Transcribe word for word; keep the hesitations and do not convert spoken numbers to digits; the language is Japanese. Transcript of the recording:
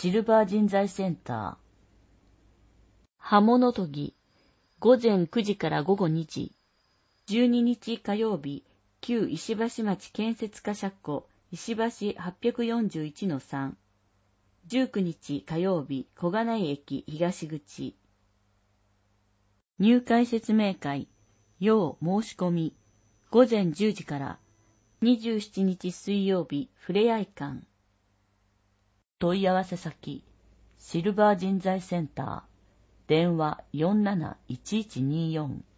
シルバー人材センター。刃物研ぎ、午前くじから午後にじ。じゅうににち火曜日、旧石橋町建設課舎庫、石橋 はっぴゃくよんじゅういちのさん。じゅうくにち火曜日、小金井駅東口。入会説明会、要申し込み、午前じゅうじから、にじゅうしちにち水曜日、ふれあい館。問い合わせ先、シルバー人材センター、電話 よんなないちいちによん。